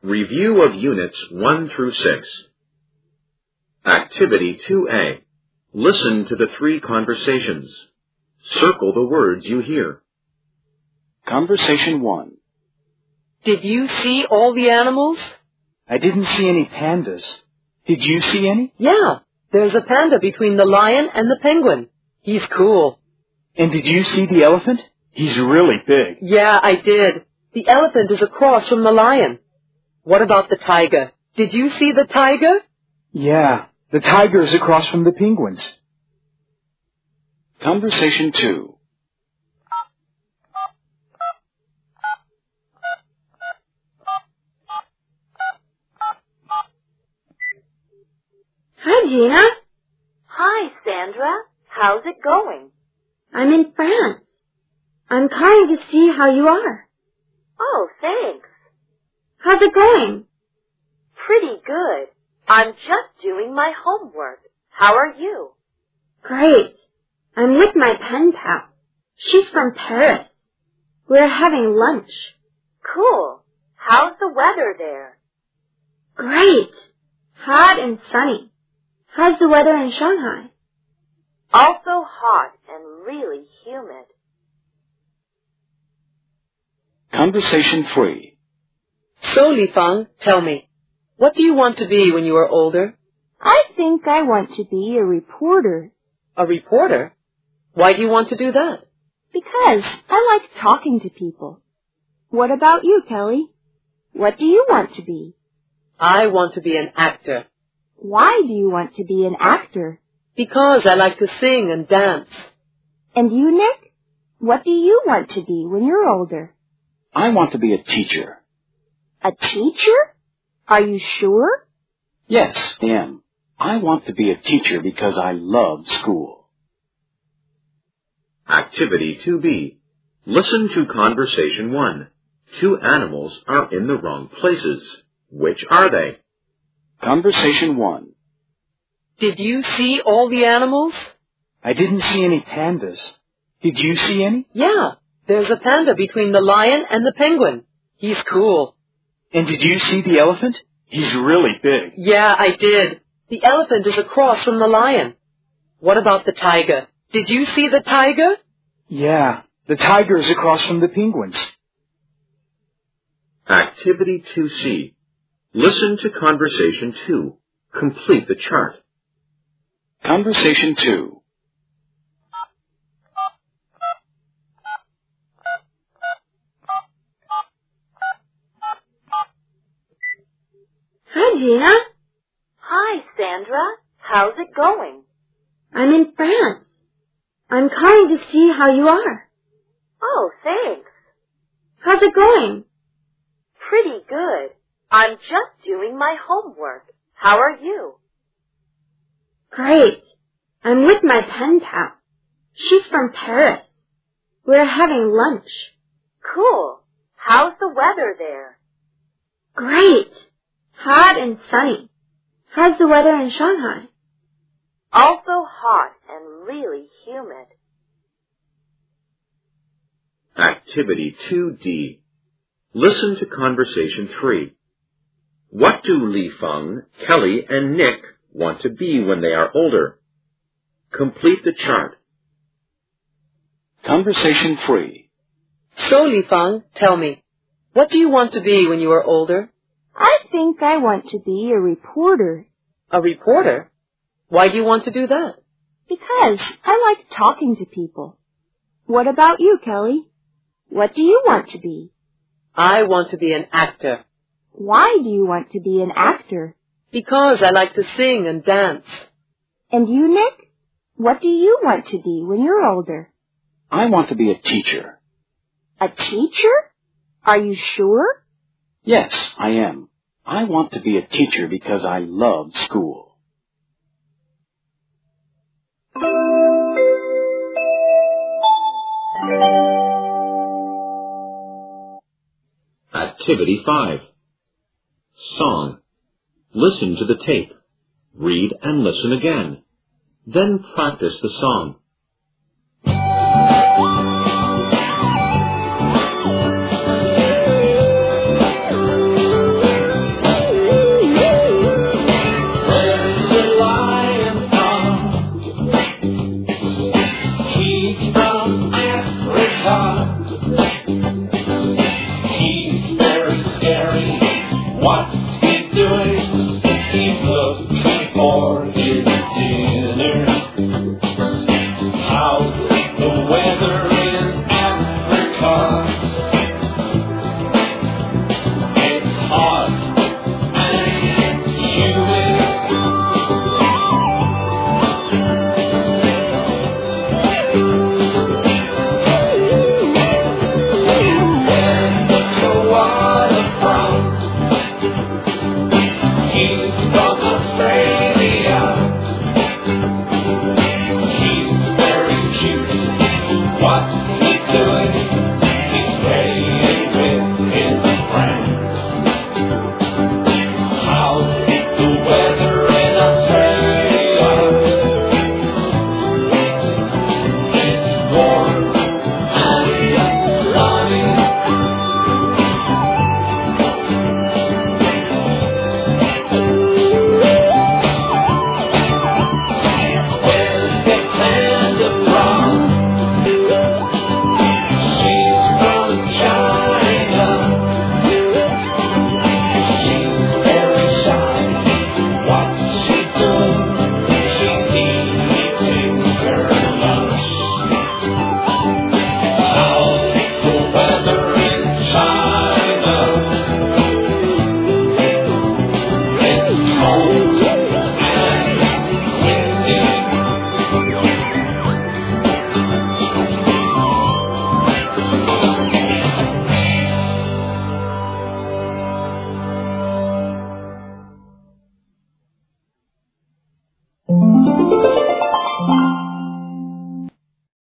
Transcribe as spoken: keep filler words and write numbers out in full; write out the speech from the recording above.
Review of Units one through six. Activity two A. Listen to the three conversations. Circle the words you hear. Conversation one. Did you see all the animals? I didn't see any pandas. Did you see any? Yeah, there's a panda between the lion and the penguin. He's cool. And did you see the elephant? He's really big. Yeah, I did. The elephant is across from the lion. What about the tiger? Did you see the tiger? Yeah, the tiger is across from the penguins. Conversation two. Hi, Gina. Hi, Sandra. How's it going? I'm in France. I'm calling to see how you are. Oh, thanks. How's it going? Pretty good. I'm just doing my homework. How are you? Great. I'm with my pen pal. She's from Paris. We're having lunch. Cool. How's the weather there? Great. Hot and sunny. How's the weather in Shanghai? Also hot and really humid. Conversation three. So, Li Fang, tell me, what do you want to be when you are older? I think I want to be a reporter. A reporter? Why do you want to do that? Because I like talking to people. What about you, Kelly? What do you want to be? I want to be an actor. Why do you want to be an actor? Because I like to sing and dance. And you, Nick? What do you want to be when you're older? I want to be a teacher. A teacher? Are you sure? Yes, I am. I want to be a teacher because I love school. Activity two B. Listen to Conversation one. Two animals are in the wrong places. Which are they? Conversation one. Did you see all the animals? I didn't see any pandas. Did you see any? Yeah, there's a panda between the lion and the penguin. He's cool. And did you see the elephant? He's really big. Yeah, I did. The elephant is across from the lion. What about the tiger? Did you see the tiger? Yeah, the tiger is across from the penguins. Activity two C. Listen to Conversation two. Complete the chart. Conversation two. Hi, Gina. Hi, Sandra. How's it going? I'm in France. I'm calling to see how you are. Oh, thanks. How's it going? Pretty good. I'm just doing my homework. How are you? Great. I'm with my pen pal. She's from Paris. We're having lunch. Cool. How's the weather there? Great. Hot and sunny. How's the weather in Shanghai? Also hot and really humid. Activity two D. Listen to Conversation three. What do Li Feng, Kelly, and Nick want to be when they are older? Complete the chart. Conversation three. So, Li Fang, tell me, what do you want to be when you are older? I think I want to be a reporter. A reporter? Why do you want to do that? Because I like talking to people. What about you, Kelly? What do you want to be? I want to be an actor. Why do you want to be an actor? Because I like to sing and dance. And you, Nick? What do you want to be when you're older? I want to be a teacher. A teacher? Are you sure? Yes, I am. I want to be a teacher because I love school. Activity five. Song. Listen to the tape. Read and listen again. Then practice the song.